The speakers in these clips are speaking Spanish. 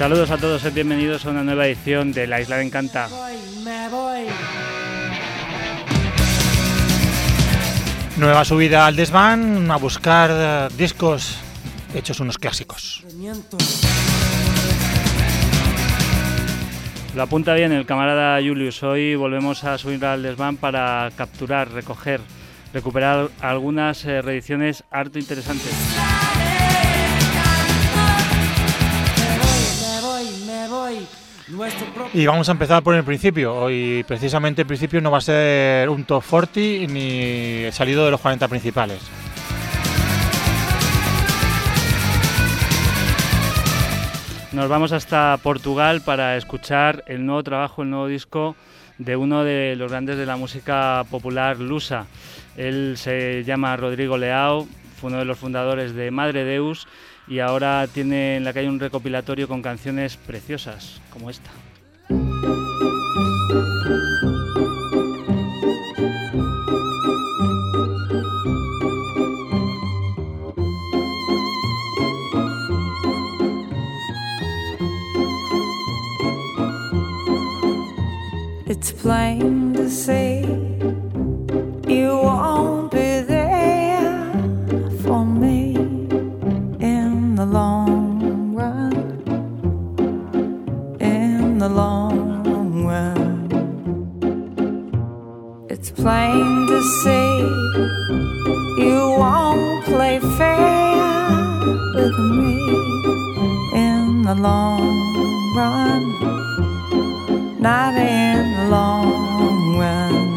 Saludos a todos y bienvenidos a una nueva edición de La Isla de Encanta. Me voy. Nueva subida al desván a buscar discos hechos unos clásicos. Lo apunta bien el camarada Julius. Hoy volvemos a subir al desván para capturar, recoger, recuperar algunas reediciones harto interesantes. Y vamos a empezar por el principio. Hoy precisamente el principio no va a ser un top 40 ni el salido de los 40 principales. Nos vamos hasta Portugal para escuchar el nuevo trabajo, el nuevo disco de uno de los grandes de la música popular lusa. Él se llama Rodrigo Leao, fue uno de los fundadores de Madre Deus y ahora tiene en la calle un recopilatorio con canciones preciosas como esta. It's plain to see you won't be there for me in the long run, in the long run. It's plain to see you won't play fair with me in the long run, not in the long run.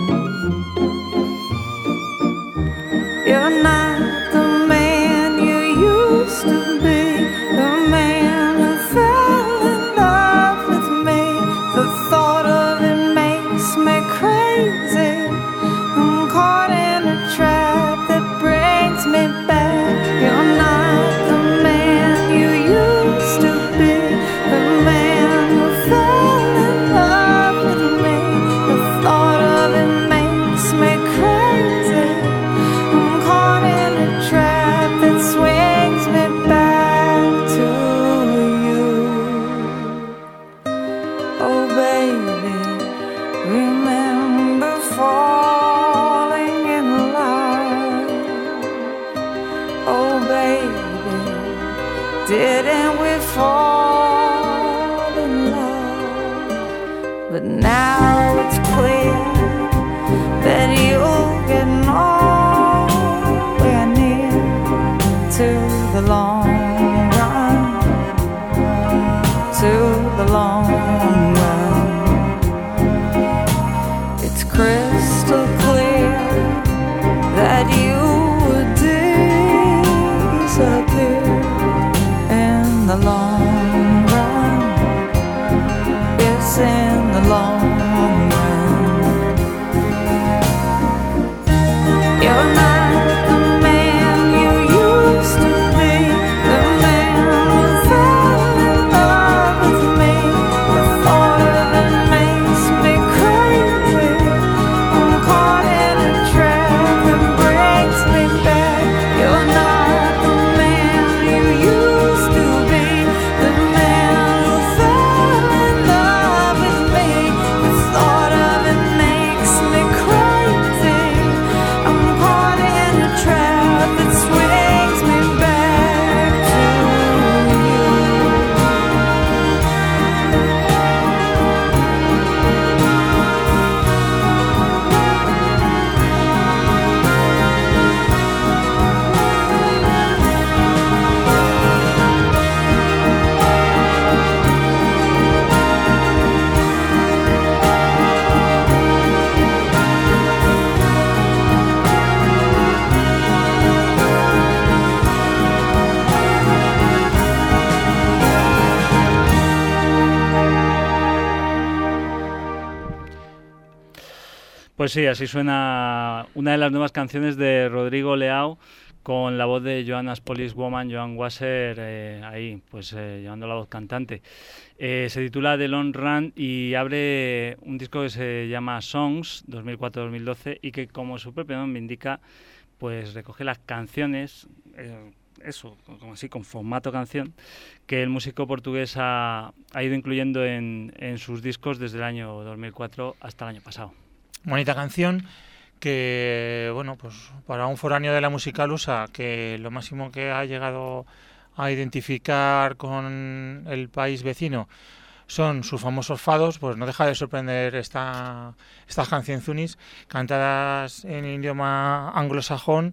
You're not the man you used to be, the man who fell in love with me. The thought of it makes me crazy. I'm caught in a trap that brings me back. You're not the man you used to be, the man who fell in love with me. The thought of it makes me crazy. I'm caught in a trap that swings me back to you. Oh baby, remember falling in love. Oh baby, didn't we fall in love? But now it's clear that you'll get nowhere near to the long run, to the long run. It's crystal clear that you would disappear in the long run. Yes, in the long run. You're not the man you used to be, the man who fell in love with me. The thought of it makes me crazy. I'm caught in a trap that brings me back. You're not the man you used to be, the man who fell in love with me. The thought of it makes me crazy. I'm caught in a trap that swings me back to you. Pues sí, así suena una de las nuevas canciones de Rodrigo Leao con la voz de Joanna's Policewoman, Joan Wasser, ahí, pues llevando la voz cantante. Se titula The Long Run y abre un disco que se llama Songs 2004-2012 y que, como su propio nombre indica, pues recoge las canciones eso, como así, con formato canción, que el músico portugués ha ido incluyendo en sus discos desde el año 2004 hasta el año pasado. Bonita canción que, bueno, pues para un foráneo de la música lusa, que lo máximo que ha llegado a identificar con el país vecino son sus famosos fados, pues no deja de sorprender estas cancionzunis cantadas en idioma anglosajón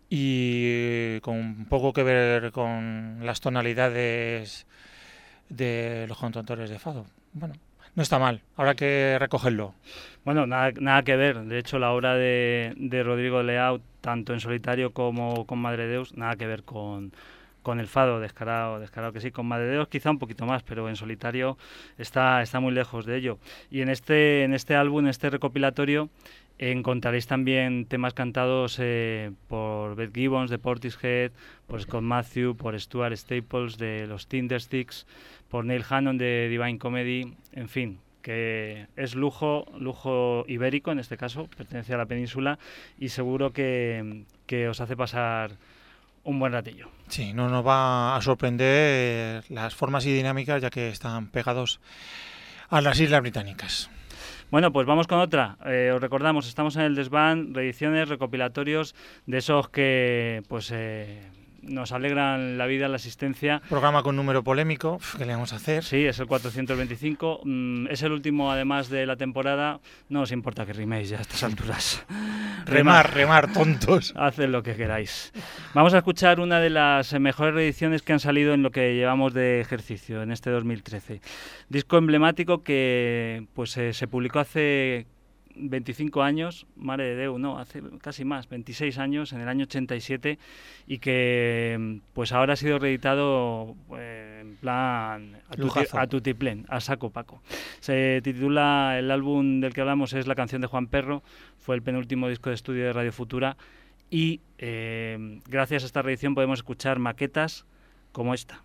y con poco que ver con las tonalidades de los cantautores de fado. Bueno, no está mal, habrá que recogerlo. Bueno, nada que ver. De hecho, la obra de Rodrigo Leao, tanto en solitario como con Madre Deus, nada que ver con el fado, descarado que sí. Con Madre Deus quizá un poquito más, pero en solitario está muy lejos de ello. Y en este álbum, en este recopilatorio, encontraréis también temas cantados por Beth Gibbons de Portishead, por Scott Matthew, por Stuart Staples de los Tindersticks, por Neil Hannon de Divine Comedy, en fin, que es lujo ibérico en este caso, pertenece a la península y seguro que os hace pasar un buen ratillo. Sí, no nos va a sorprender las formas y dinámicas, ya que están pegados a las Islas Británicas. Bueno, pues vamos con otra. Os recordamos, estamos en el Desván, reediciones, recopilatorios de esos que pues nos alegran la vida, la existencia. Programa con número polémico, ¿qué le vamos a hacer? Sí, es el 425. Es el último, además, de la temporada. No os importa que riméis ya a estas alturas. remar, tontos. Haced lo que queráis. Vamos a escuchar una de las mejores reediciones que han salido en lo que llevamos de ejercicio, en este 2013. Disco emblemático que pues se publicó hace 25 años, Mare de Déu, no, hace casi más, 26 años, en el año 87, y que pues ahora ha sido reeditado en plan a tutiplén, a saco paco. Se titula, el álbum del que hablamos es La canción de Juan Perro, fue el penúltimo disco de estudio de Radio Futura, y gracias a esta reedición podemos escuchar maquetas como esta.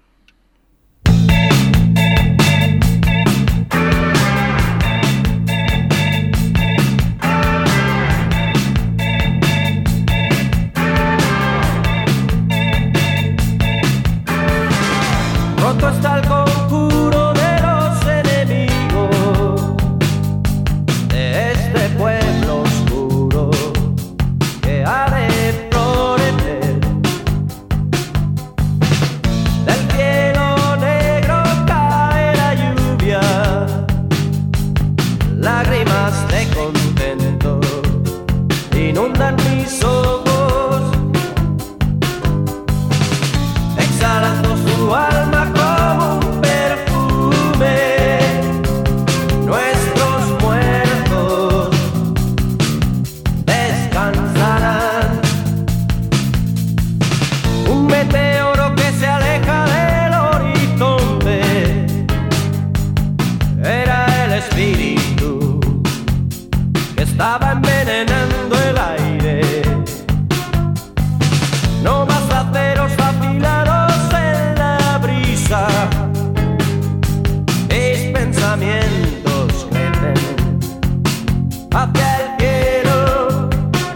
Roto está el conjuro de los enemigos de este pueblo oscuro que ha de florecer. Del cielo negro cae la lluvia, lágrimas de contento inundan mis ojos, exhalando su alma como un perfume. Nuestros muertos descansarán. Un meteoro que se aleja del horizonte era el espíritu que estaba envenenando el aire. No más aceros afilados en la brisa, mis pensamientos crecen hacia el cielo.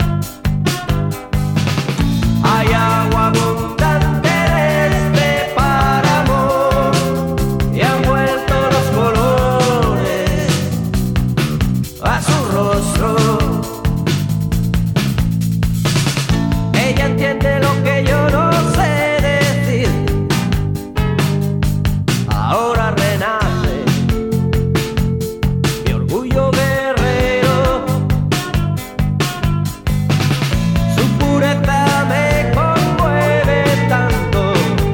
Hay agua abundante en este páramo y han vuelto los colores a su rostro. Ella entiende lo que yo no sé decir. Ahora renace mi orgullo guerrero. Su pureza me conmueve tanto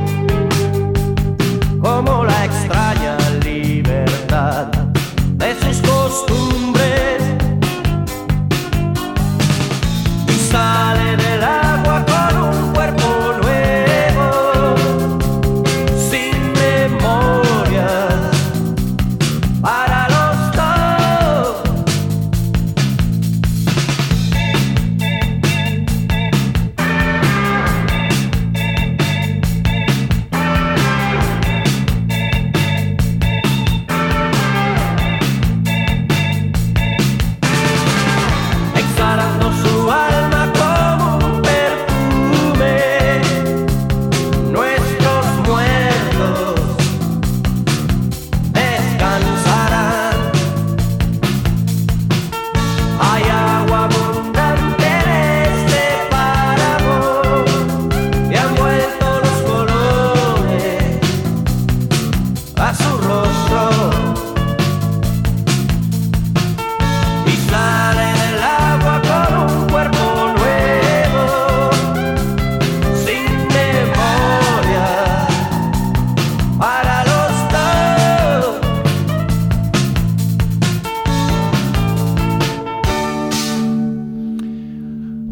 como la extraña libertad de sus costumbres.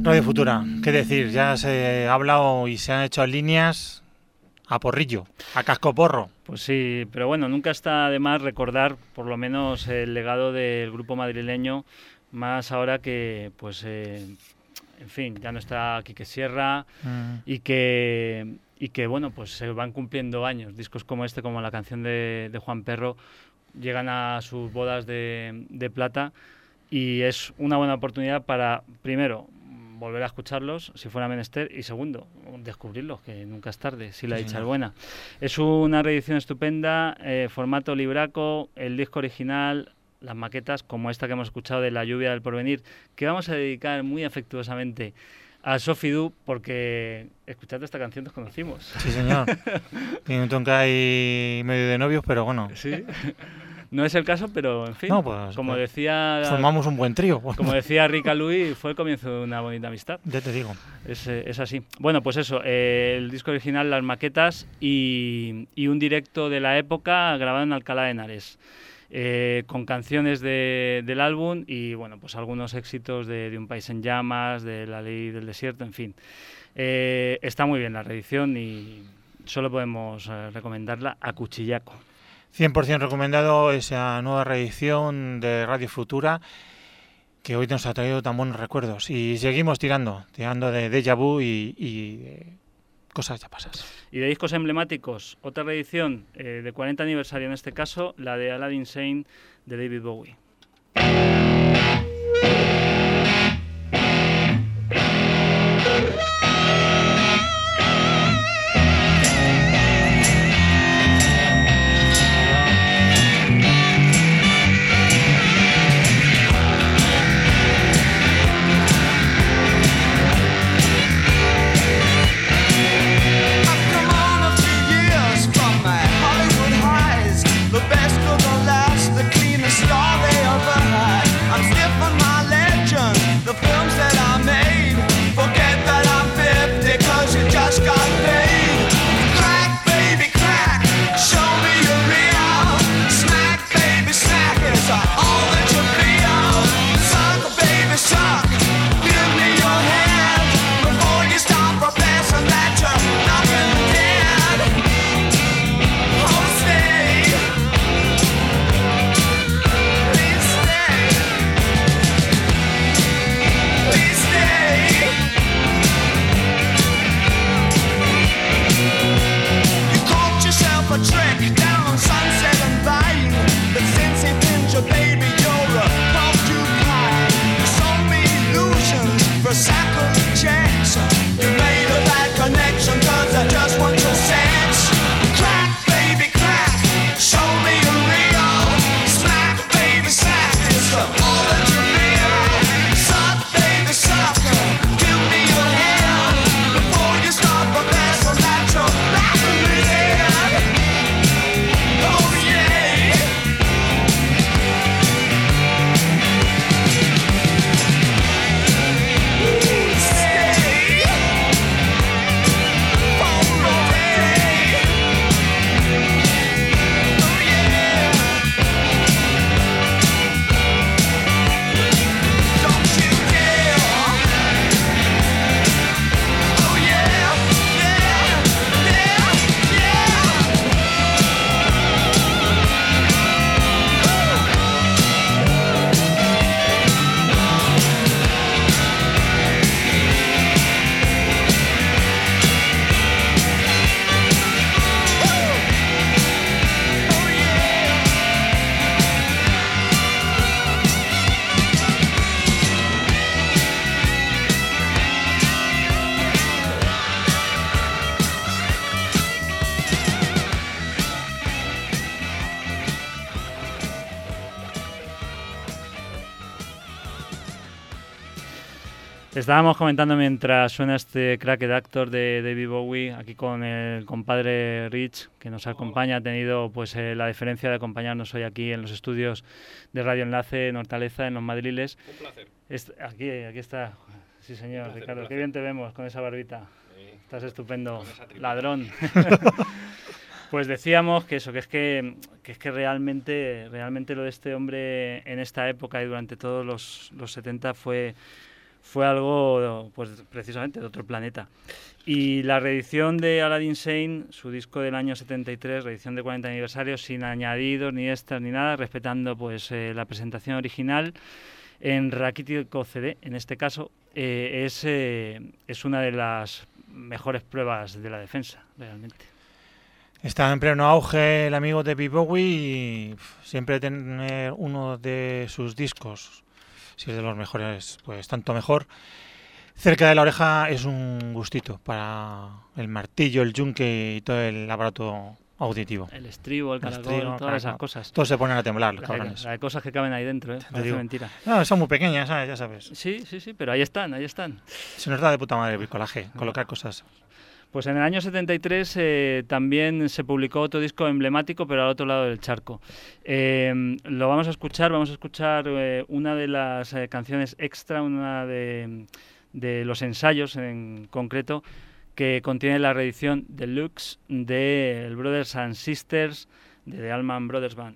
Radio Futura, qué decir, ya se ha hablado y se han hecho líneas a porrillo, a cascoporro. Pues sí, pero bueno, nunca está de más recordar por lo menos el legado del grupo madrileño, más ahora que, pues, en fin, ya no está Quique Sierra y que bueno, pues se van cumpliendo años. Discos como este, como la canción de Juan Perro, llegan a sus bodas de plata y es una buena oportunidad para, primero, volver a escucharlos si fuera menester y segundo, descubrirlos, que nunca es tarde, si la dicha es buena. Es una reedición estupenda, formato libraco, el disco original, las maquetas como esta que hemos escuchado de La lluvia del porvenir, que vamos a dedicar muy afectuosamente a Sophie Du, porque escuchando esta canción nos conocimos. Sí, señor. Tiene un toque ahí medio de novios, pero bueno. Sí. No es el caso, pero en fin, no, pues, como decía... Formamos un buen trío. Como decía Rica Louis, fue el comienzo de una bonita amistad. Ya te digo. Es así. Bueno, pues eso, el disco original, las maquetas y un directo de la época grabado en Alcalá de Henares. Con canciones del álbum y bueno, pues algunos éxitos de Un país en llamas, de La ley del desierto, en fin. Está muy bien la reedición y solo podemos recomendarla a cuchillaco. 100% recomendado esa nueva reedición de Radio Futura que hoy nos ha traído tan buenos recuerdos y seguimos tirando de déjà vu y de cosas ya pasadas. Y de discos emblemáticos, otra reedición de 40 aniversario en este caso, la de Aladdin Sane de David Bowie. Estábamos comentando mientras suena este Cracked Actor de David Bowie, aquí con el compadre Rich, que nos acompaña, ha tenido pues la diferencia de acompañarnos hoy aquí en los estudios de Radio Enlace en Hortaleza, en Los Madriles. Un placer. Aquí está. Sí, señor, Ricardo, qué bien te vemos con esa barbita. Sí. Estás estupendo, Con esa tripa. ladrón. Pues decíamos que eso, que es que realmente lo de este hombre en esta época y durante todos los 70 fue fue algo, pues precisamente de otro planeta. Y la reedición de Aladdin Sane, su disco del año 73, reedición de 40 aniversario, sin añadidos ni extras ni nada, respetando pues la presentación original en raquítico CD, en este caso, es una de las mejores pruebas de la defensa, realmente. Está en pleno auge el amigo de David Bowie y siempre tener uno de sus discos, si es de los mejores, pues tanto mejor, cerca de la oreja es un gustito para el martillo, el yunque y todo el aparato auditivo. El estribo, el caracol, estribo, todas esas cosas. Todos se ponen a temblar, los cabrones. Hay cosas que caben ahí dentro, parece digo. mentira. No, son muy pequeñas, ¿sabes? Ya sabes. Sí, pero ahí están. Se nos da de puta madre el bricolaje, colocar cosas. Pues en el año 73 también se publicó otro disco emblemático, pero al otro lado del charco. Lo vamos a escuchar una de las canciones extra, una de los ensayos en concreto, que contiene la reedición deluxe de el Brothers and Sisters de The Allman Brothers Band.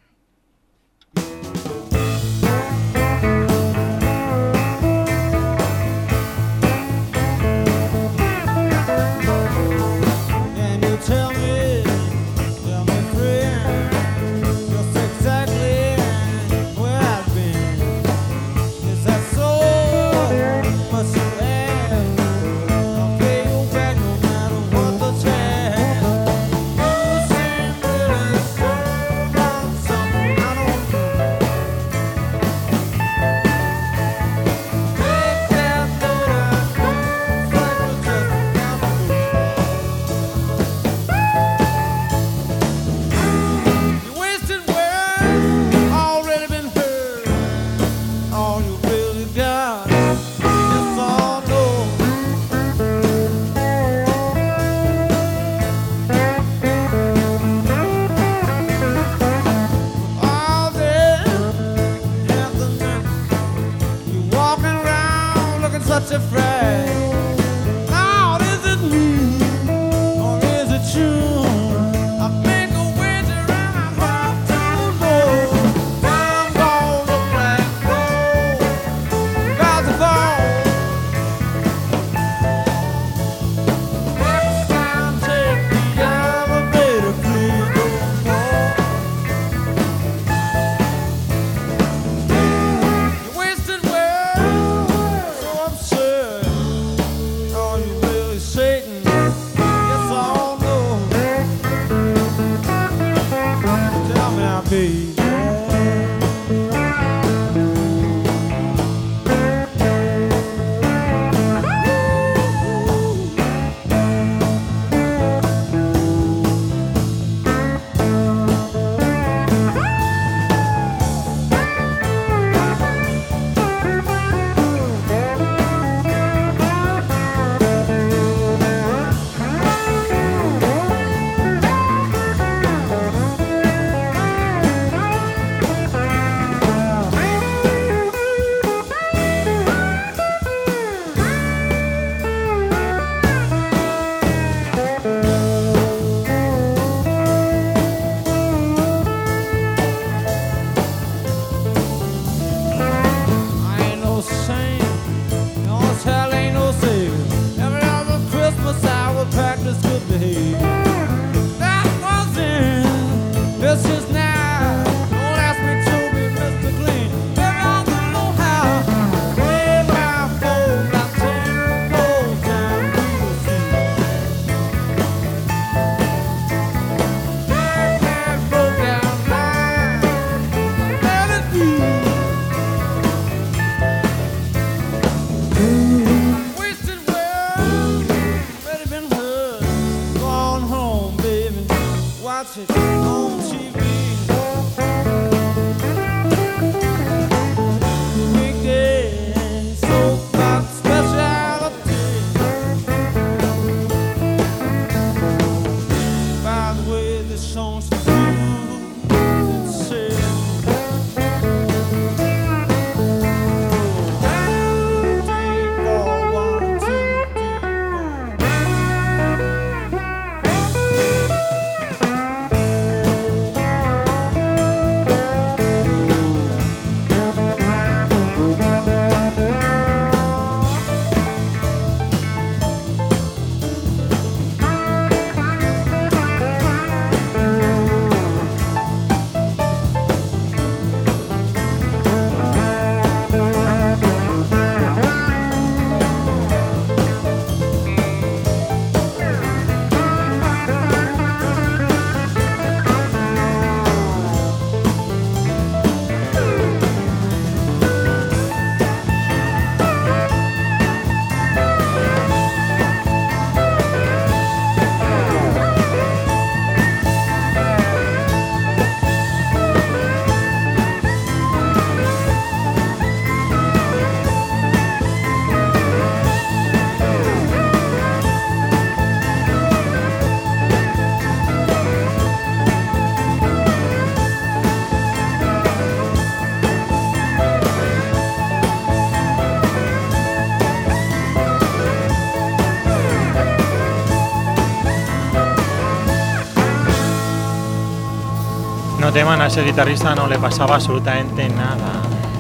Teman a ese guitarrista no le pasaba absolutamente nada.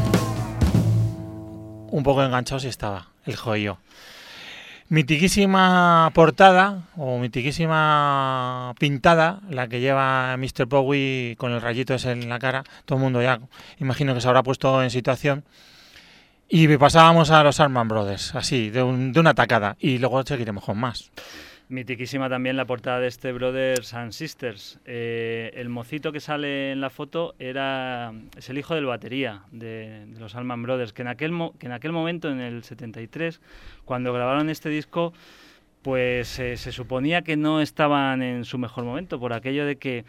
Un poco enganchado sí estaba, el joyo. Mitiquísima portada o mitiquísima pintada la que lleva Mr. Bowie con el rayito ese en la cara. Todo el mundo ya imagino que se habrá puesto en situación. Y pasábamos a los Allman Brothers, así, de una tacada. Y luego seguiremos con más. Mitiquísima también la portada de este Brothers and Sisters. El mocito que sale en la foto es el hijo del batería de los Allman Brothers, que en aquel momento, en el 73, cuando grabaron este disco, pues se suponía que no estaban en su mejor momento, por aquello de que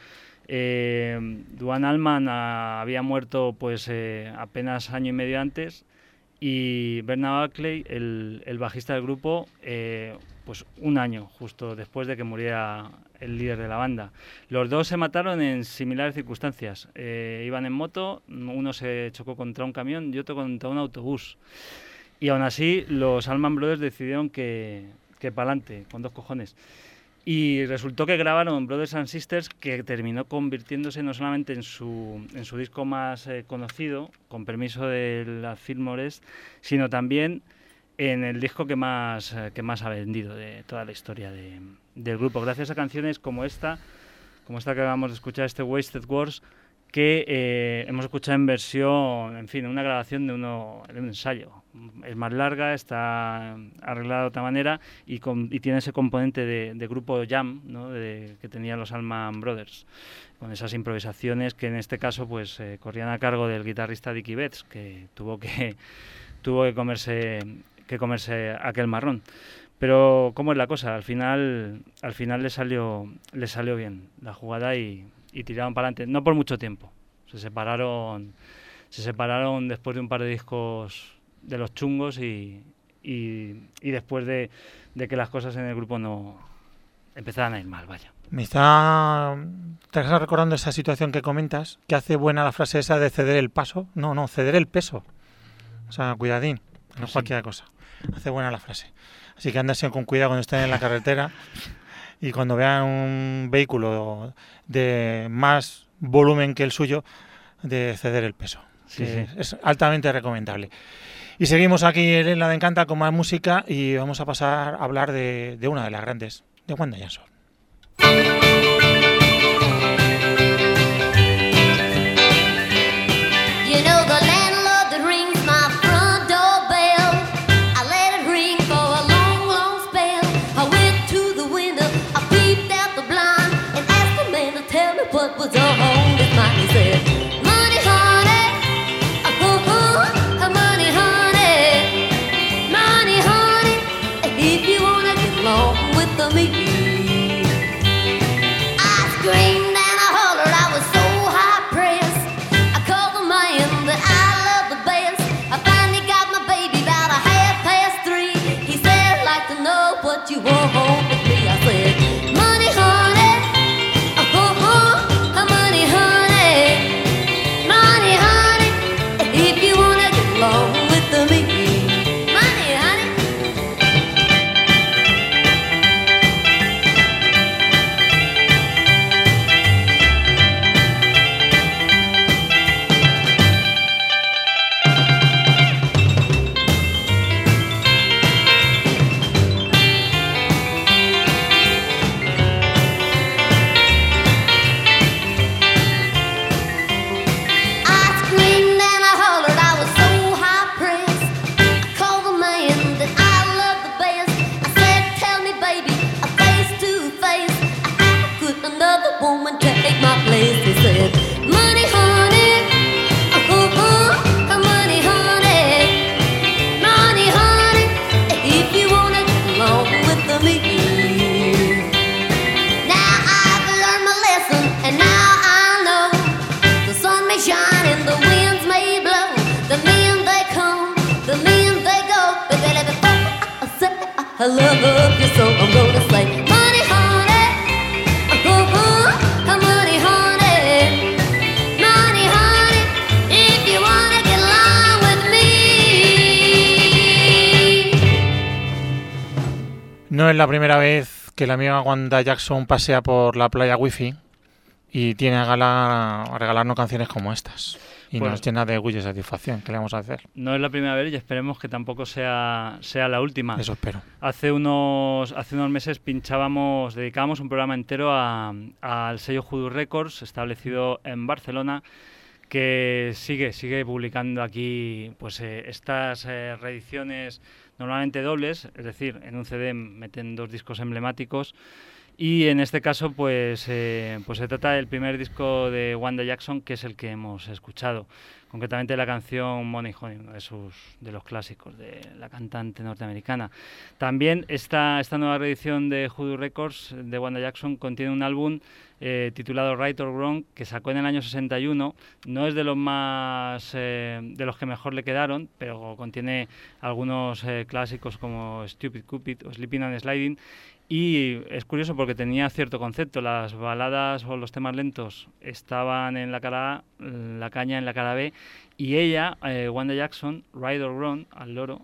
Duane Allman había muerto pues apenas año y medio antes, y Bernard Buckley, el bajista del grupo, pues un año justo después de que muriera el líder de la banda. Los dos se mataron en similares circunstancias. Iban en moto, uno se chocó contra un camión y otro contra un autobús. Y aún así los Allman Brothers decidieron que pa'lante, con dos cojones. Y resultó que grabaron Brothers and Sisters, que terminó convirtiéndose no solamente en su disco más conocido, con permiso de la Fillmore, sino también en el disco que más ha vendido de toda la historia del grupo, gracias a canciones como esta que acabamos de escuchar, este Wasted Words, que hemos escuchado en versión, en fin, una grabación de un ensayo. Es más larga, está arreglada de otra manera y tiene ese componente de grupo jam, ¿no? Que tenían los Allman Brothers, con esas improvisaciones que en este caso pues corrían a cargo del guitarrista Dickie Betts, que tuvo que comerse aquel marrón. Pero cómo es la cosa, al final le salió bien la jugada y tiraron para adelante, no por mucho tiempo. Se separaron después de un par de discos de los chungos y después de que las cosas en el grupo no empezaran a ir mal, vaya. Te estás recordando esa situación que comentas, que hace buena la frase esa de ceder el paso. No, ceder el peso. O sea, cuidadín, no es cualquier cosa. Hace buena la frase. Así que andarse con cuidado cuando estén en la carretera y cuando vean un vehículo de más volumen que el suyo, de ceder el peso. Sí. Es altamente recomendable. Y seguimos aquí en la de Encanta con más música y vamos a pasar a hablar de una de las grandes, de Wanda Jackson. You know the landlord that rings my front doorbell. I let it ring for a long, long spell. I went to the window, I peeped out the blind and asked the man to tell me what was on his mind. He said, "Money, honey, money, honey, money, honey, if you wanna get along with me." I screamed and I hollered, I was so high pressed. I called the man that I love the best. I finally got my baby about 3:30. He said, "I'd like to know what you want with me." I said, "Money, honey, money, honey, money, honey, if you wanna get along with me." Money, honey. I screamed and I hollered, I was so high pressed. I called the man that I love the best. I said, "Tell me, baby, face to face, could another woman take my place?" He said, "Money, honey, money, honey, money, honey, if you wanna get along with me." Now I've learned my lesson and now I know the sun may shine and the winds may blow. The men they come, the men they go. Baby, let me I say I love you so I'm gonna say, "Money, honey, money, honey, money, honey, if you wanna get along with me." No es la primera vez que la amiga Wanda Jackson pasea por la playa Wi-Fi y tiene a regalarnos canciones como estas. Y Pues- nos llena de orgullo y satisfacción. ¿Qué le vamos a hacer? No es la primera vez y esperemos que tampoco sea la última. Eso espero. Hace unos meses dedicábamos un programa entero al sello Hoodoo Records, establecido en Barcelona, que sigue publicando aquí pues estas reediciones normalmente dobles, es decir, en un CD meten 2 discos emblemáticos. Y en este caso, pues se trata del primer disco de Wanda Jackson, que es el que hemos escuchado. Concretamente la canción Money Honey, uno de los clásicos de la cantante norteamericana. También esta nueva reedición de Hoodoo Records de Wanda Jackson contiene un álbum titulado Right or Wrong, que sacó en el año 61. No es de los más de los que mejor le quedaron, pero contiene algunos clásicos como Stupid Cupid o Sleeping and Sliding. Y es curioso porque tenía cierto concepto. Las baladas o los temas lentos estaban en la cara A, la caña en la cara B, y ella, Wanda Jackson, Right or Wrong, al loro,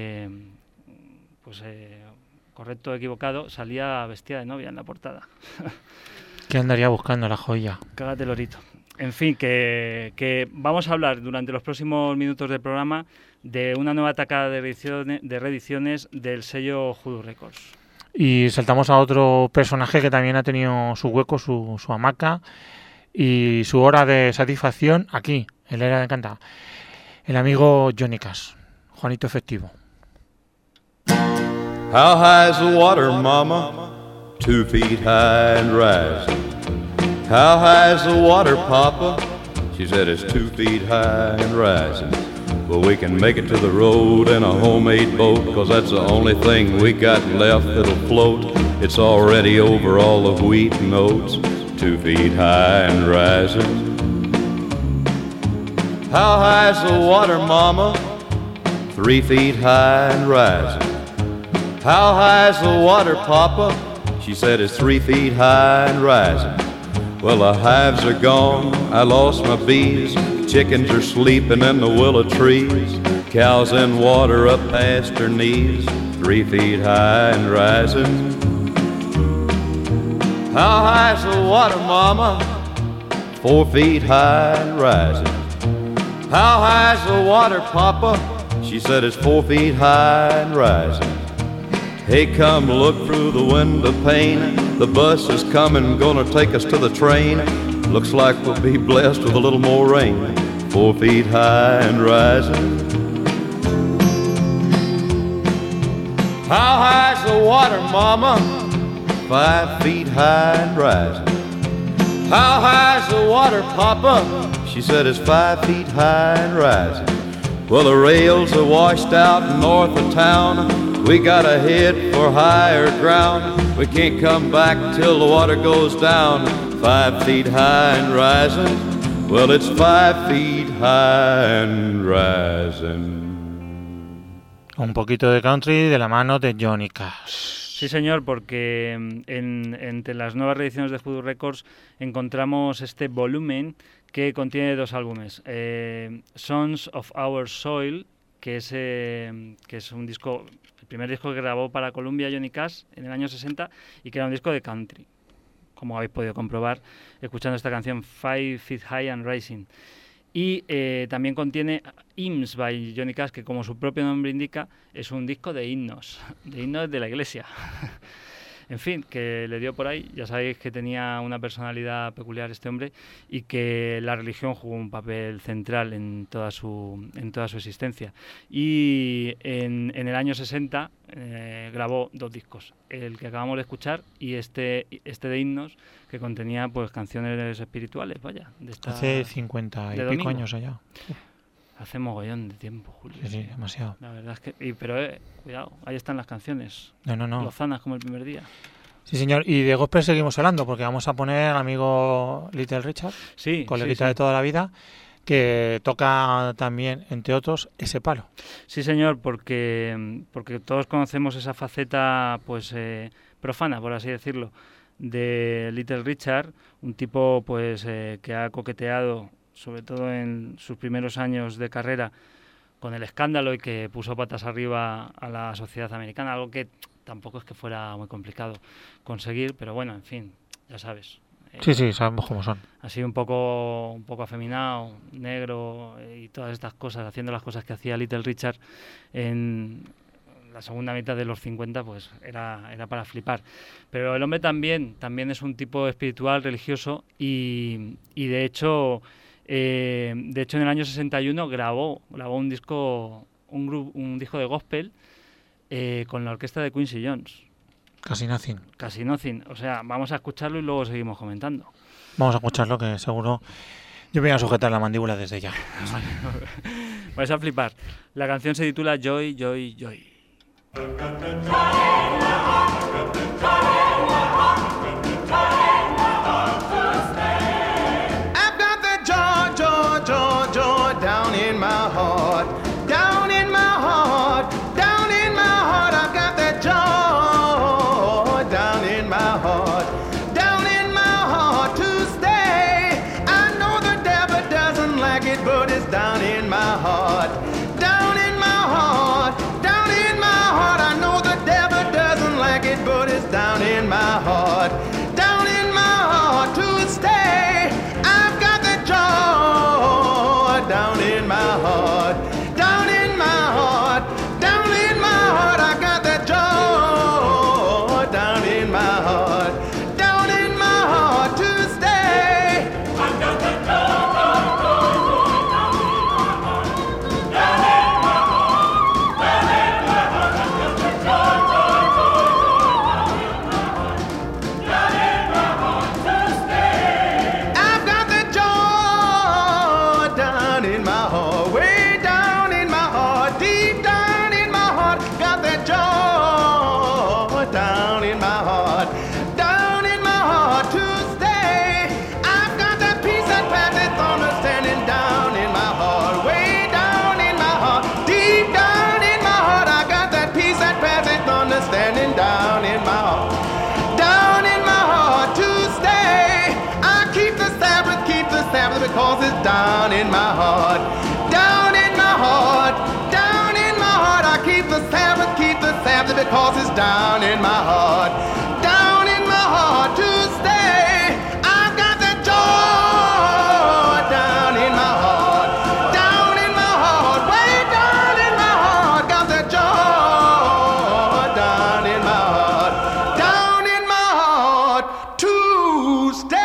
correcto o equivocado, salía vestida de novia en la portada. ¿Qué andaría buscando la joya? Cágate, lorito. En fin, que vamos a hablar durante los próximos minutos del programa de una nueva tacada de reediciones del sello Hoodoo Records. Y saltamos a otro personaje que también ha tenido su hueco, su hamaca y su hora de satisfacción aquí, en la era de Canta. El amigo Johnny Cash, Juanito Efectivo. How high is the water, mama? 2 feet high and rising. How high is the water, papa? She said it's 2 feet high and rising. Well, we can make it to the road in a homemade boat, 'cause that's the only thing we got left that'll float. It's already over all the wheat and oats, 2 feet high and rising. How high is the water, mama? 3 feet high and rising. How high is the water, papa? She said it's 3 feet high and rising. Well, the hives are gone, I lost my bees. Chickens are sleeping in the willow trees. Cows in water up past her knees, 3 feet high and rising. How high is the water, mama? 4 feet high and rising. How high is the water, papa? She said it's 4 feet high and rising. Hey, come look through the window pane. The bus is coming, gonna take us to the train. Looks like we'll be blessed with a little more rain. 4 feet high and rising. How high's the water, mama? 5 feet high and rising. How high's the water, papa? She said it's 5 feet high and rising. Well, the rails are washed out north of town. We gotta head for higher ground. We can't come back till the water goes down. 5 feet high and rising. Well, it's 5 feet high and rising. Un poquito de country de la mano de Johnny Cash. Sí, señor, porque entre las nuevas reediciones de Hoodoo Records encontramos este volumen que contiene 2 álbumes. Sons of Our Soil, que es un disco, el primer disco que grabó para Columbia Johnny Cash en el año 60 y que era un disco de country, como habéis podido comprobar escuchando esta canción 5 Feet High and Rising. Y también contiene Hymns by Johnny Cash, que como su propio nombre indica, es un disco de himnos de la iglesia. En fin, que le dio por ahí. Ya sabéis que tenía una personalidad peculiar este hombre y que la religión jugó un papel central en toda su existencia. Y en el año 60 grabó 2 discos, el que acabamos de escuchar y este de himnos, que contenía pues canciones espirituales, vaya. Hace 50 y pico años allá. Hace mogollón de tiempo, Julio. Sí, demasiado. La verdad es que... Pero cuidado, ahí están las canciones. No. Lozanas como el primer día. Sí, señor. Y de gospel seguimos hablando, porque vamos a poner al amigo Little Richard, coleguita de toda la vida, que toca también, entre otros, ese palo. Sí, señor, porque todos conocemos esa faceta pues profana, por así decirlo, de Little Richard, un tipo pues que ha coqueteado, sobre todo en sus primeros años de carrera, con el escándalo y que puso patas arriba a la sociedad americana, algo que tampoco es que fuera muy complicado conseguir, pero bueno, en fin, ya sabes, Sí, sabemos cómo son. Así un poco afeminado, negro y todas estas cosas, haciendo las cosas que hacía Little Richard en la segunda mitad de los 50, pues era para flipar. Pero el hombre también es un tipo espiritual, religioso y de hecho en el año 61 grabó un disco de gospel con la orquesta de Quincy Jones. Casi Nothing. O sea, vamos a escucharlo y luego seguimos comentando. Vamos a escucharlo, que seguro yo me voy a sujetar la mandíbula desde ya. Vais a flipar. La canción se titula Joy, Joy, Joy. I've got that joy, joy, joy, joy down in my heart, down in my heart, down in my heart. I've got that joy down in my heart, down in my heart to stay. I know the devil doesn't like it, but it's down in my heart, down in my heart, down in my heart. I know the devil doesn't like it, but it's down in my heart, down in my heart to stay. I've got the joy down in my heart, down in my heart, down in my heart. I got that joy down in my heart, down in my heart to stay. I've got that I've got the joy down in my heart, way down in my heart, deep down in my heart. Got that joy down in my heart to stay. I've got that peace that passeth understanding down in my heart, way down in my heart, deep down in my heart. I got that peace that passeth understanding down in my heart. Down in my heart to stay. I keep the Sabbath because it's down in my heart. Down in my heart, down in my heart. I keep the Sabbath because it's down in my heart. Down in my heart to stay. I've got that joy down in my heart. Down in my heart, way down in my heart. Got that joy down in my heart. Down in my heart to stay.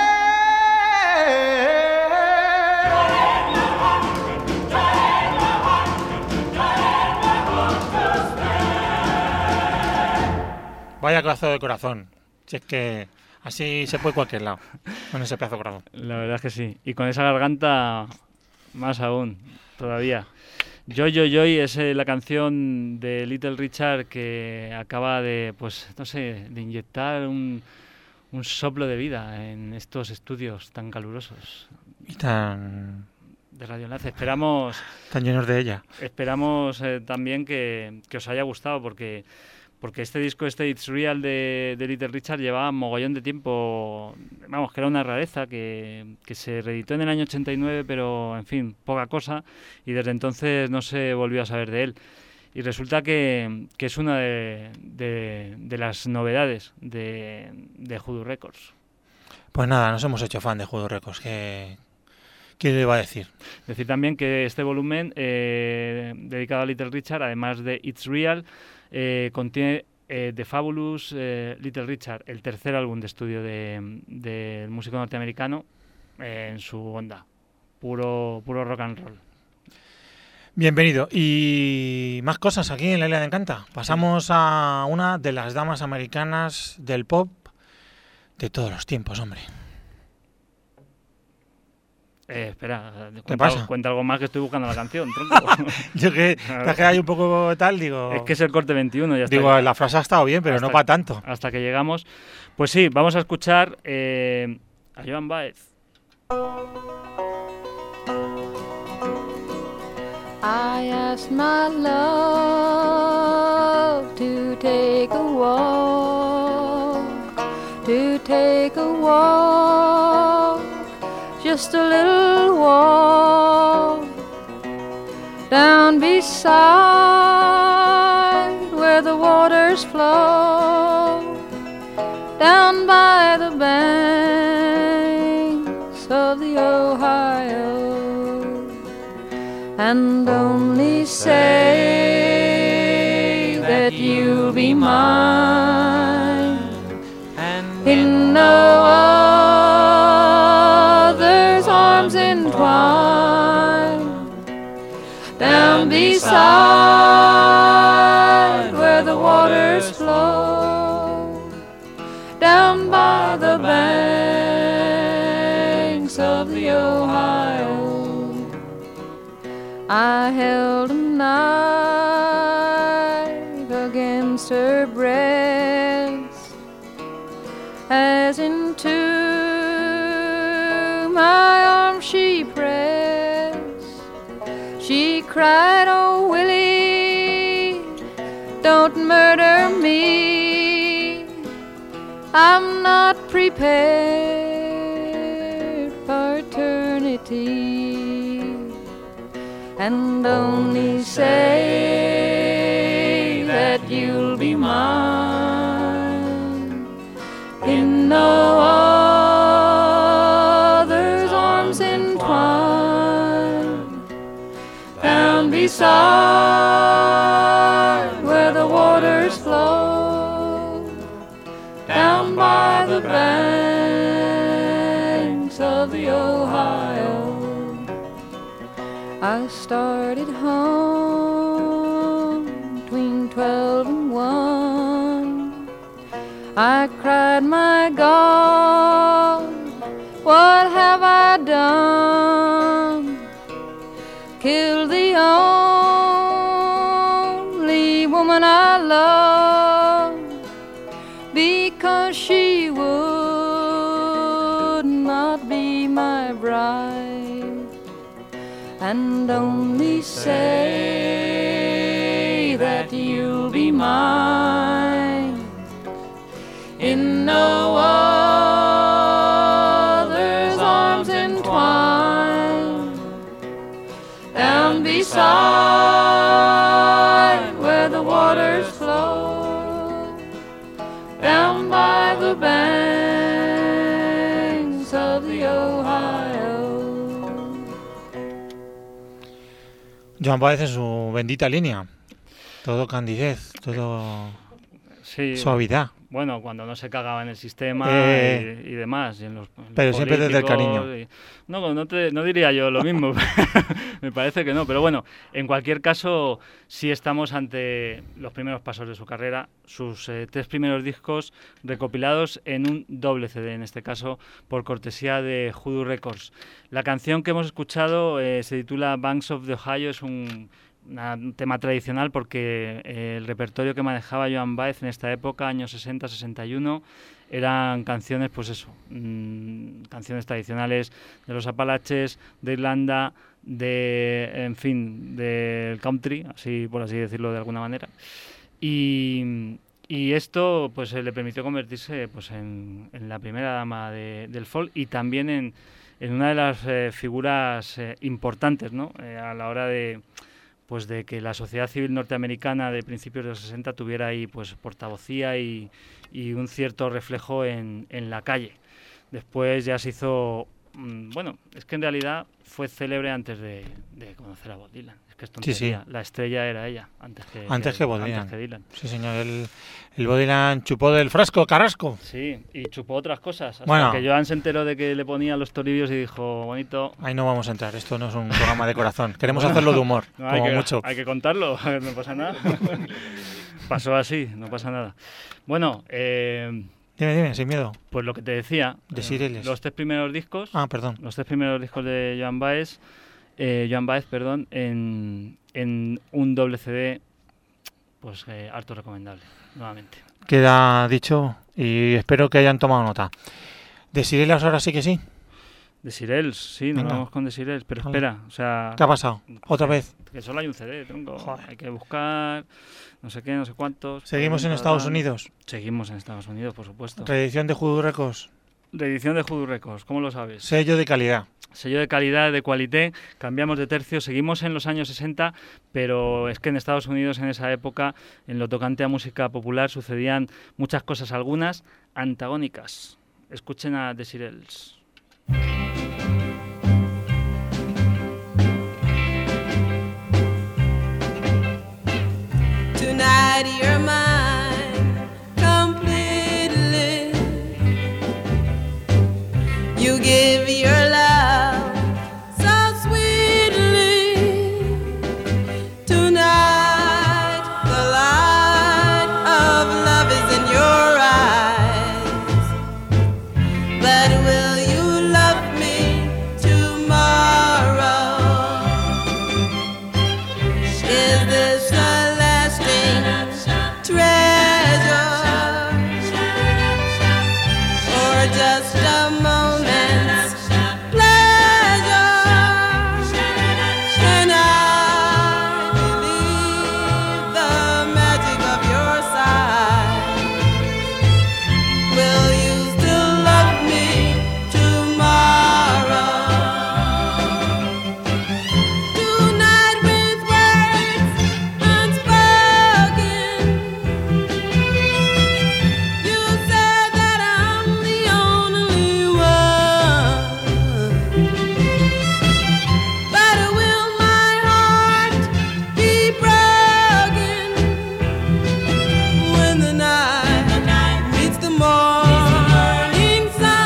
Vaya pedazo de corazón. Si es que así se puede cualquier lado, con ese pedazo de corazón. La verdad es que sí. Y con esa garganta, más aún, todavía. Joy, Joy, Joy es la canción de Little Richard que acaba de, pues, no sé, de inyectar un soplo de vida en estos estudios tan calurosos Y tan de Radio Enlace. Esperamos llenos de ella. también que os haya gustado porque este disco, It's Real de Little Richard, llevaba mogollón de tiempo, vamos, que era una rareza, que se reeditó en el año 89, pero, en fin, poca cosa, y desde entonces no se volvió a saber de él. Y resulta que es una de las novedades de Hoodoo Records. Pues nada, nos hemos hecho fan de Hoodoo Records. ¿Qué le iba a decir? Decir también que este volumen, dedicado a Little Richard, además de It's Real, contiene The Fabulous Little Richard, el tercer álbum de estudio del músico norteamericano en su onda, puro rock and roll. Bienvenido. Y más cosas aquí en La Isla de Encanta. Pasamos a una de las damas americanas del pop de todos los tiempos, hombre. Espera, ¿Qué pasa? Cuenta algo más, que estoy buscando la canción, tronco. Yo que te has quedado ahí un poco tal, digo... Es que es el corte 21, ya está. Digo, la frase ha estado bien, pero no para tanto. Hasta que llegamos. Pues sí, vamos a escuchar a Joan Baez. I asked my love to take a walk, just a little walk, down beside where the waters flow, down by the bank and only say that you'll be mine. In no other's arms entwined, down beside where the waters flow, down by the banks of the Ohio. I held a knife against her breast, as into my arms she pressed. She cried, "Oh, Willie, don't murder me. I'm not prepared for eternity." And only say that you'll be mine. In no other's arms entwined, down beside where the waters flow, down by the banks of the Ohio. I started home between 12 and 1. I cried, "My God, what have I done? Killed the only woman I love because she would not be my bride." And only say that you'll be mine. In no other's arms entwined, down beside where the waters flow, down by the banks of the Ohio. Joan Baez en su bendita línea. Todo candidez, todo Sí, suavidad. bueno, cuando no se cagaba en el sistema y demás. Y en los Pero siempre desde el políticos cariño. No diría yo lo mismo. Me parece que no. Pero bueno, en cualquier caso, sí estamos ante los primeros pasos de su carrera. Sus 3 primeros discos recopilados en un doble CD, en este caso por cortesía de Hoodoo Records. La canción que hemos escuchado se titula Banks of the Ohio. Es un tema tradicional porque el repertorio que manejaba Joan Baez en esta época, años 60-61, eran canciones, pues eso, canciones tradicionales de los Apalaches, de Irlanda, en fin, del country, así por así decirlo de alguna manera. Y esto pues le permitió convertirse pues en la primera dama del folk y también en una de las figuras importantes, ¿no? A la hora de que la sociedad civil norteamericana de principios de los 60 tuviera ahí pues portavocía y un cierto reflejo en la calle. Después ya se hizo... bueno, es que en realidad fue célebre antes de conocer a Bob Dylan. Es que es tontería. Sí. La estrella era ella, antes que Bob Dylan. antes que Dylan. Sí, señor. El Bob Dylan chupó del frasco, carrasco. Sí, y chupó otras cosas. Hasta Bueno. que Joan se enteró de que le ponía los toribios y dijo, bonito... Ahí no vamos a entrar. Esto no es un programa de corazón. Queremos hacerlo de humor, No, como mucho. hay que contarlo, no pasa nada. Pasó así, no pasa nada. Bueno, Dime, sin miedo. pues lo que te decía, De Sireles. los 3 primeros discos, Ah, perdón. los 3 primeros discos de Joan Baez, en un doble CD, pues harto recomendable, nuevamente. Queda dicho y espero que hayan tomado nota. ¿De Sirelas ahora sí que sí? De Sirels, sí, nos Venga. vamos con De Sirels, pero Vale. espera, o sea... ¿Qué ha pasado? ¿Otra vez? Que solo hay un CD, tronco. Joder. Hay que buscar, no sé qué, no sé cuántos. ¿Seguimos en Estados Unidos? Seguimos en Estados Unidos, por supuesto. Reedición de Hoodoo Records. Reedición de Hoodoo Records, ¿cómo lo sabes? Sello de calidad. Sello de calidad, de qualité, cambiamos de tercio, seguimos en los años 60, pero es que en Estados Unidos en esa época, en lo tocante a música popular, sucedían muchas cosas, algunas antagónicas. Escuchen a The Sirels. Tonight you're mine completely. You give your love so sweetly. Tonight the light of love is in your eyes. But will you love me tomorrow? Is this a lasting treasure or just a moment's pleasure? Can I believe the magic of your side? Will you still love me tomorrow? Tonight with words unspoken, you said that I'm the only one. But will my heart be broken when the night meets the morning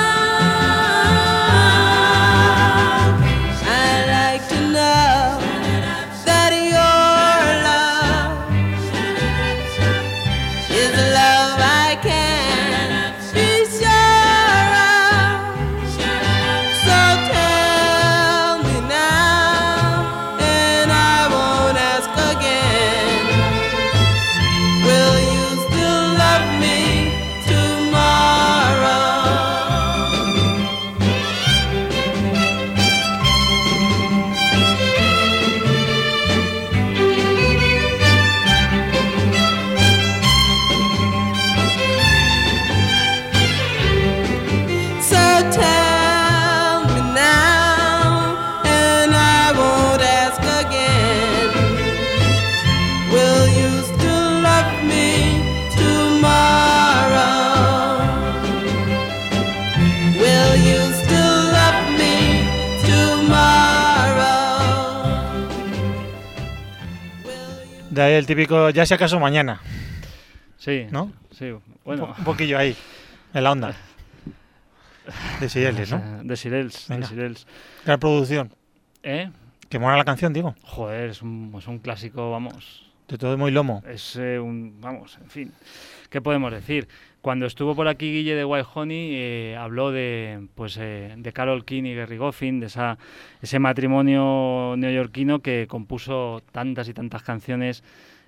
sun? I'd like to know that your love is a love I can be sure of. So tell me now, and I won't ask again. Will you still love me tomorrow? So tell me now, and I won't ask again. Will you still love me tomorrow? Will you still love me tomorrow? Will you De ahí el típico, ya si acaso mañana, Sí, ¿no? sí, bueno. Un poquillo ahí, en la onda. De Sireles, ¿no? De Sirels, de Venga. Sirels. Gran producción. ¿Eh? Que mola la canción, digo. Joder, es un clásico, vamos. De todo muy lomo. Es vamos, en fin. ¿Qué podemos decir? Cuando estuvo por aquí Guille de White Honey, habló de Carole King y Gerry Goffin, de ese matrimonio neoyorquino que compuso tantas y tantas canciones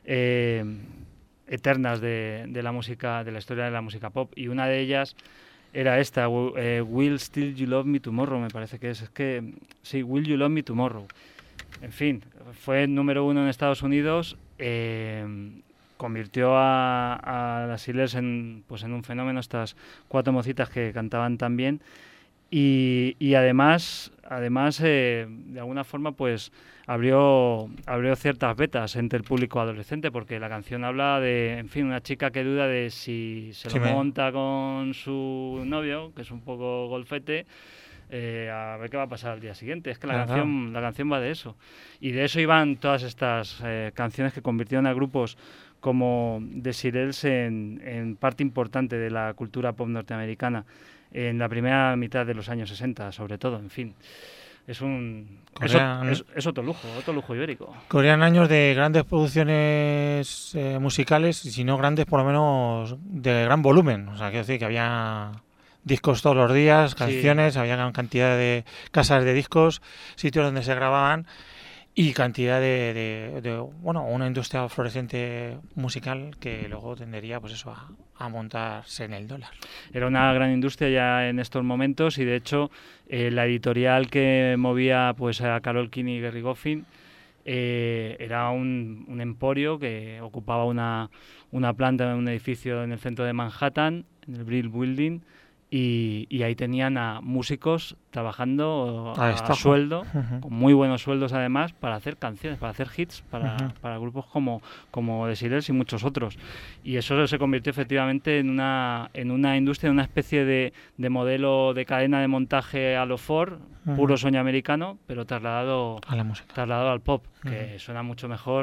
eternas de la música, de la historia de la música pop, y una de ellas era esta, Will Still You Love Me Tomorrow, me parece que es que sí, Will You Love Me Tomorrow. En fin, fue número 1 en Estados Unidos, convirtió a las Sealers en un fenómeno, estas 4 mocitas que cantaban tan bien, y además de alguna forma pues abrió ciertas vetas entre el público adolescente, porque la canción habla de, en fin, una chica que duda de si se lo monta con su novio, que es un poco golfete, a ver qué va a pasar al día siguiente. Es que la canción va de eso, y de eso iban todas estas canciones que convirtieron a grupos como The Shirelles en parte importante de la cultura pop norteamericana en la primera mitad de los años 60, sobre todo. En fin, es otro lujo ibérico. Corrían años de grandes producciones musicales, y si no grandes, por lo menos de gran volumen. O sea, quiero decir que había discos todos los días, canciones, Sí. había gran cantidad de casas de discos, sitios donde se grababan, y cantidad de una industria florescente musical que luego tendería pues eso a montarse en el dólar. Era una gran industria ya en estos momentos, y de hecho la editorial que movía pues a Carole King y Gerry Goffin era un emporio que ocupaba una planta en un edificio en el centro de Manhattan, en el Brill Building, y ahí tenían a músicos trabajando a sueldo, con muy buenos sueldos además, para hacer canciones, para hacer hits para grupos como The Shirelles y muchos otros. Y eso se convirtió efectivamente en una industria, en una especie de modelo de cadena de montaje a lo Ford, puro sueño americano, pero trasladado a la música, trasladado al pop, que suena mucho mejor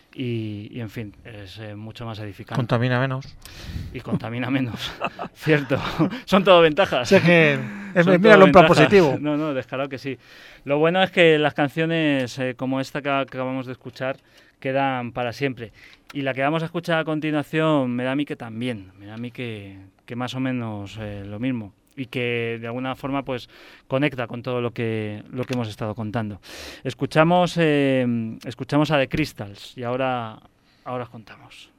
y en fin, es mucho más edificante. Contamina menos. Y contamina menos, cierto. Son todo ventajas. O sea que Son míralo todo en plan ventajas. positivo. No, descarado que sí. Lo bueno es que las canciones como esta que acabamos de escuchar quedan para siempre. Y la que vamos a escuchar a continuación me da a mí que también, me da a mí que más o menos lo mismo. Y que de alguna forma pues conecta con todo lo que hemos estado contando. Escuchamos a The Crystals y ahora os contamos.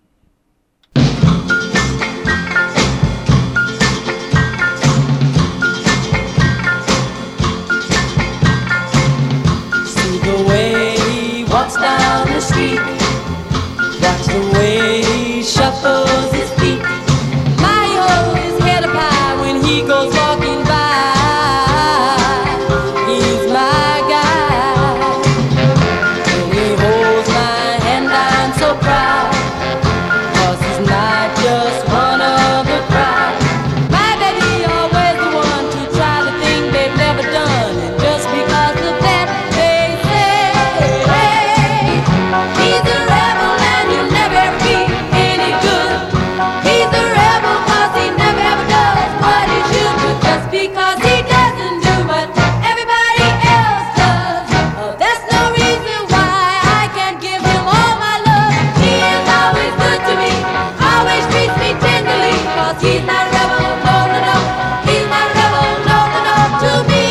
See the way he walks down the street. Watch the way he shuffles his feet. My, hold his head up high when he goes walking by. He's my guy. When he holds my hand, I'm so proud. 'Cause he's not just one of the crowd. My baby always the one to try the thing they've never done. And just because of that, they say, hey, he's a rebel and he'll never ever be any good. He's a rebel 'cause he never ever does what he should do. Just because he doesn't do what everybody else does. Oh, that's no reason why I can't give him all my love. He is always good to me, always treats me tenderly. 'Cause he's not a rebel, no, no, no. He's not a rebel, no, no, no, to me.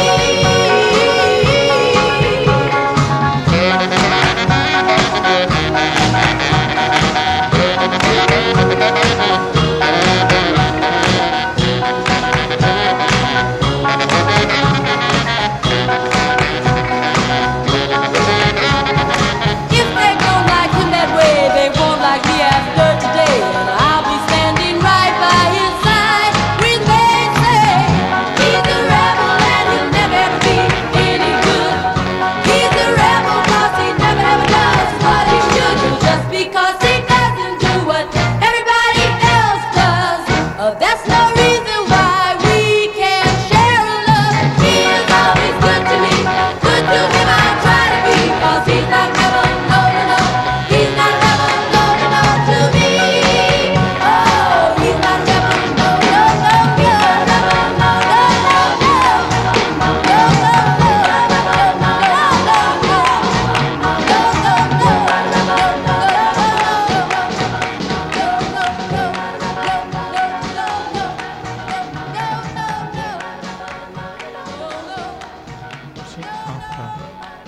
If they don't like him that way, they won't like me after today. And I'll be standing right by his side when they say he's a rebel and he'll never ever be any good. He's a rebel 'cause he never ever does what he should do. Just because he doesn't do what everybody else does. Oh, that's no reason why we can't share a love. He is always good to me, good to him I try to be. 'Cause he's not rebel, no, no, no. He's not rebel, no, no, no, to me. Oh, he's not rebel, no, no, no, no, rebel, no, no, no, no. No, no, no, rebel, no, no, no, Sí, claro.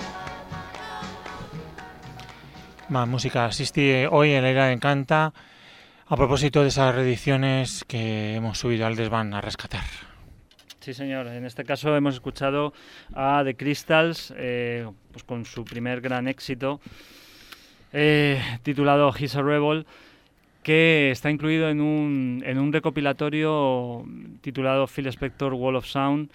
Más música. Asistí hoy en la Isla de Encanta a propósito de esas reediciones que hemos subido al desván a rescatar. Sí, señor. En este caso hemos escuchado a The Crystals, pues con su primer gran éxito, titulado He's a Rebel, que está incluido en un recopilatorio titulado Phil Spector Wall of Sound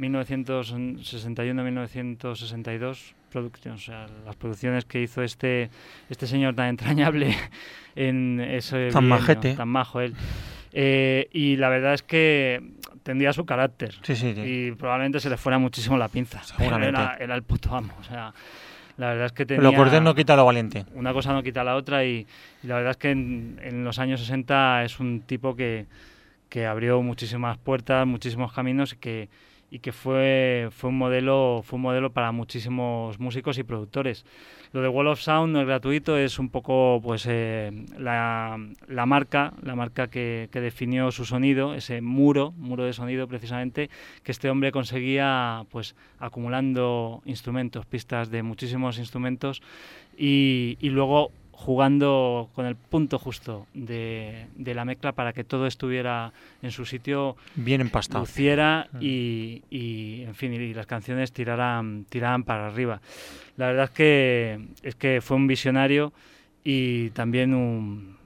1961-1962 Productions, o sea, las producciones que hizo este señor tan entrañable en ese Tan bienio, majete. tan majo él. Y la verdad es que tendría su carácter. Sí. Y probablemente se le fuera muchísimo la pinza. Seguramente. Era el puto amo. O sea, la verdad es que tenía... Lo cortés no quita lo valiente. Una cosa no quita la otra y la verdad es que en los años 60 es un tipo que abrió muchísimas puertas, muchísimos caminos y que fue un modelo para muchísimos músicos y productores. Lo de Wall of Sound no es gratuito, es un poco pues la marca que definió su sonido, ese muro de sonido precisamente, que este hombre conseguía pues acumulando instrumentos, pistas de muchísimos instrumentos y luego jugando con el punto justo de la mezcla para que todo estuviera en su sitio, bien empastado, luciera y en fin, y las canciones tiraran para arriba. La verdad es que fue un visionario y también un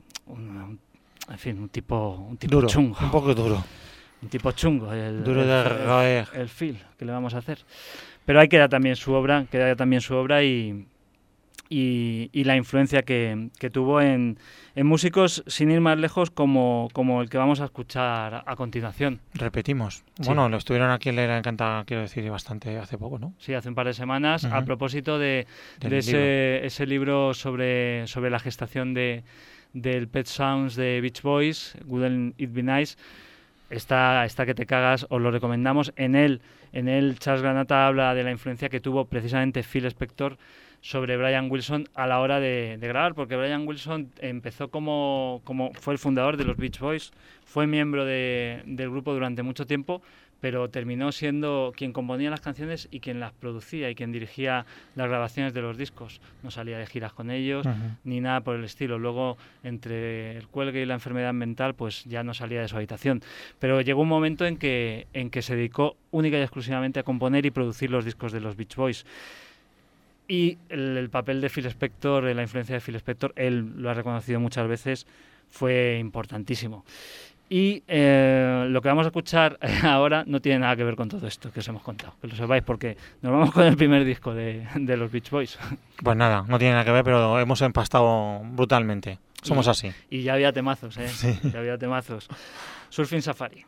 tipo duro, chungo. un poco duro. Un tipo chungo, duro de roer. El Phil, ¿qué le vamos a hacer? Pero ahí queda también su obra y y la influencia que tuvo en músicos, sin ir más lejos, como el que vamos a escuchar a continuación. Repetimos. Sí. Bueno, lo estuvieron aquí en La Encanta, quiero decir, bastante hace poco, ¿no? Sí, hace un par de semanas, a Ujú. propósito de Del ese libro sobre la gestación del Pet Sounds de Beach Boys, Wouldn't It Be Nice. Está que te cagas, os lo recomendamos. En él Charles Granata habla de la influencia que tuvo precisamente Phil Spector sobre Brian Wilson a la hora de grabar, porque Brian Wilson empezó como fue el fundador de los Beach Boys, fue miembro del grupo durante mucho tiempo, pero terminó siendo quien componía las canciones y quien las producía y quien dirigía las grabaciones de los discos. No salía de giras con ellos ni nada por el estilo. Luego, entre el cuelgue y la enfermedad mental, pues ya no salía de su habitación. Pero llegó un momento en que se dedicó única y exclusivamente a componer y producir los discos de los Beach Boys. Y el papel de Phil Spector, la influencia de Phil Spector, él lo ha reconocido muchas veces, fue importantísimo. Y lo que vamos a escuchar ahora no tiene nada que ver con todo esto que os hemos contado, que lo sepáis, porque nos vamos con el primer disco de los Beach Boys. Pues nada, no tiene nada que ver, pero hemos empastado brutalmente. Somos así. Y ya había temazos, ¿eh? Sí. Ya había temazos. Surfing Safari.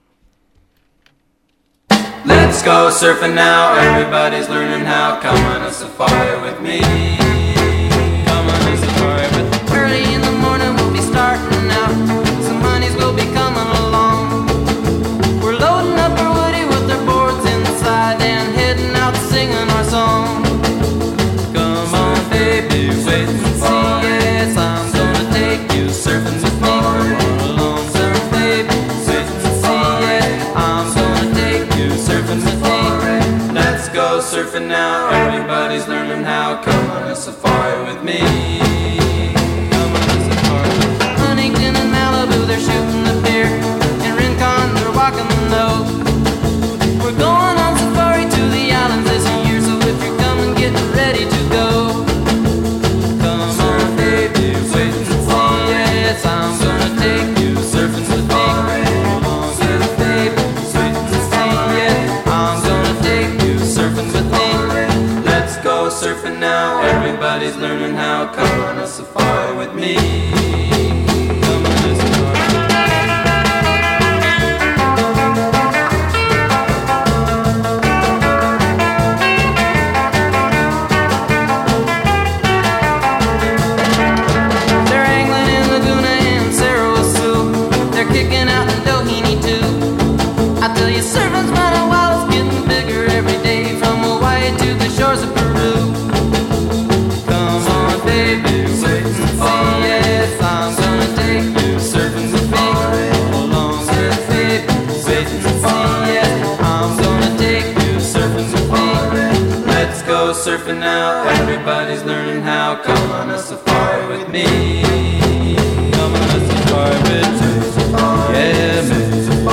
Let's go surfing now, everybody's learning how. Come on a safari with me. Come on a safari with me. Early in the morning we'll be starting out. Some honeys will be coming along. We're loading up our woody with our boards inside and heading out singing our song. Come on baby, wait and see. Yes, I'm gonna take you surfing with me. Come on along, surf baby, wait and see. Yeah, I'm gonna take you surfing with me. Let's go surfing now, everybody's learning how. Come on a safari with me. Come on a safari. Huntington and Malibu, they're shooting the pier. In Rincon, they're walking the nose. We're going on safari to the islands this year, so if you're coming, get ready to go. Come on, baby, wait and see. Yes, I'm gonna take you surfing with me. Come on, yes, baby, wait and see. Yeah, I'm gonna take you surfing with me. Let's go surfing now. Everybody's learning how. Come on a safari with me. Come on a safari. They're angling in Laguna and Sarasoo. They're kicking out in Doheny too. I tell you, surfing's running wild, it's getting bigger every day, from Hawaii to the shores of Peru. Come on, baby, wait and see. Yes, I'm gonna take you surfing with me. Hold on, yes, baby, wait and see. Yes, I'm gonna take you surfing with me. Let's go surfing now. Everybody's learning how. Come on a safari with me. Come on a safari with me. Yeah, me.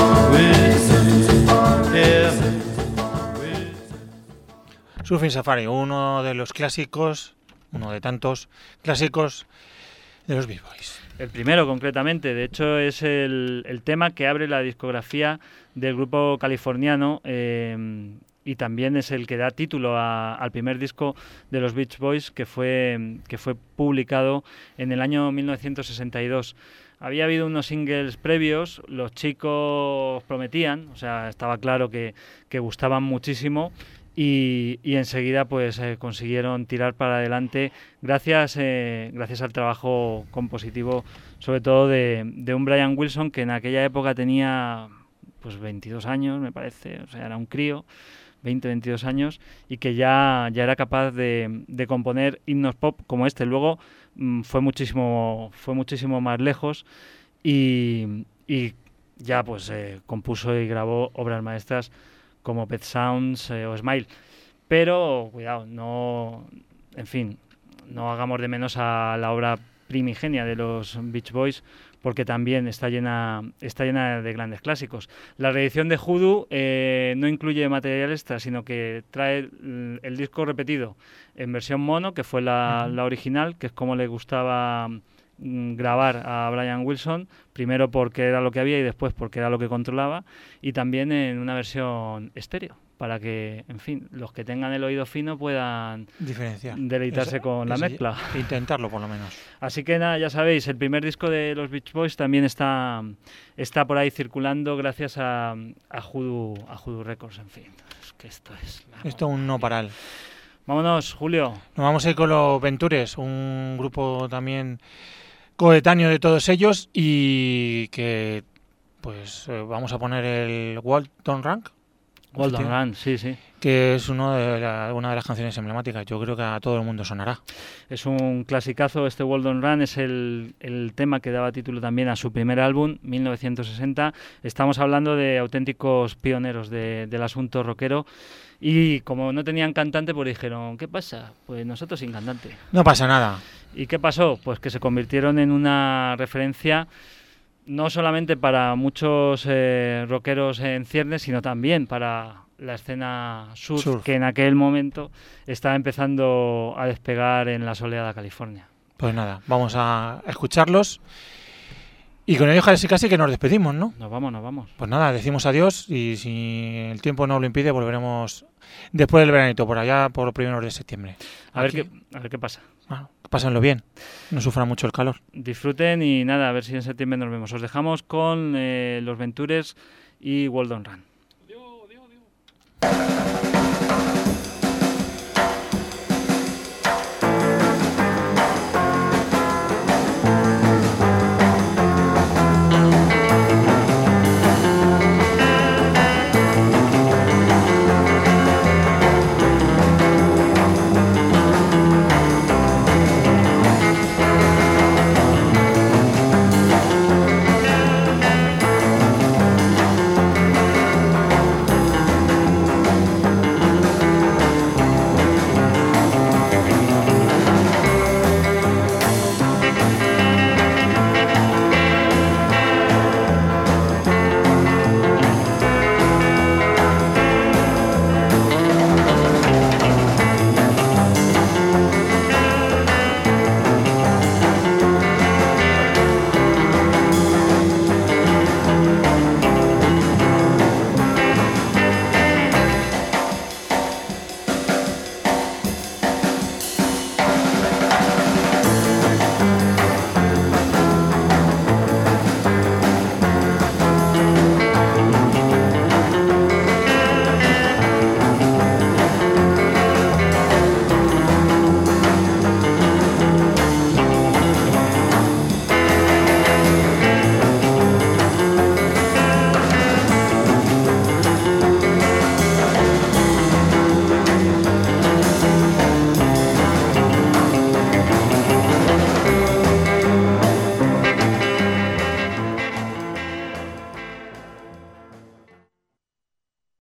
Surfing Safari, uno de los clásicos, uno de tantos clásicos de los Beach Boys. El primero, concretamente. De hecho, es el tema que abre la discografía del grupo californiano y también es el que da título al primer disco de los Beach Boys, que fue publicado en el año 1962. Había habido unos singles previos, los chicos prometían, o sea, estaba claro que gustaban muchísimo. Y enseguida pues consiguieron tirar para adelante gracias al trabajo compositivo, sobre todo de un Brian Wilson, que en aquella época tenía pues 22 años, me parece, o sea, era un crío, 22 años, y que ya era capaz de componer himnos pop como este. Luego fue muchísimo más lejos y ya pues compuso y grabó obras maestras como Pet Sounds o Smile. Pero, cuidado, no hagamos de menos a la obra primigenia de los Beach Boys, porque también está llena de grandes clásicos. La reedición de Hoodoo no incluye material extra, sino que trae el disco repetido en versión mono, que fue la original, que es como le gustaba grabar a Brian Wilson, primero porque era lo que había y después porque era lo que controlaba, y también en una versión estéreo, para que, en fin, los que tengan el oído fino puedan Diferenciar. deleitarse con la mezcla. Intentarlo, por lo menos. Así que nada, ya sabéis, el primer disco de los Beach Boys también está por ahí circulando gracias a Hoodoo Records, en fin. Es que esto es un no paral. Vámonos, Julio. Nos vamos a ir con los Ventures, un grupo también coetáneo de todos ellos y que pues vamos a poner el Walton Rank. Walton Run, sí. Que es una de las canciones emblemáticas. Yo creo que a todo el mundo sonará. Es un clasicazo, este Walton Run es el tema que daba título también a su primer álbum, 1960. Estamos hablando de auténticos pioneros del asunto rockero. Y como no tenían cantante, pues dijeron, ¿qué pasa? Pues nosotros sin cantante. No pasa nada. ¿Y qué pasó? Pues que se convirtieron en una referencia no solamente para muchos rockeros en ciernes, sino también para la escena surf, que en aquel momento estaba empezando a despegar en la soleada California. Pues nada, vamos a escucharlos. Y con ello casi que nos despedimos, ¿no? Nos vamos. Pues nada, decimos adiós y si el tiempo no lo impide volveremos después del veranito, por allá por los primeros de septiembre. A ver qué pasa. Bueno, pásenlo bien, no sufran mucho el calor. Disfruten y nada, a ver si en septiembre nos vemos. Os dejamos con los Ventures y Walton Run. Adiós.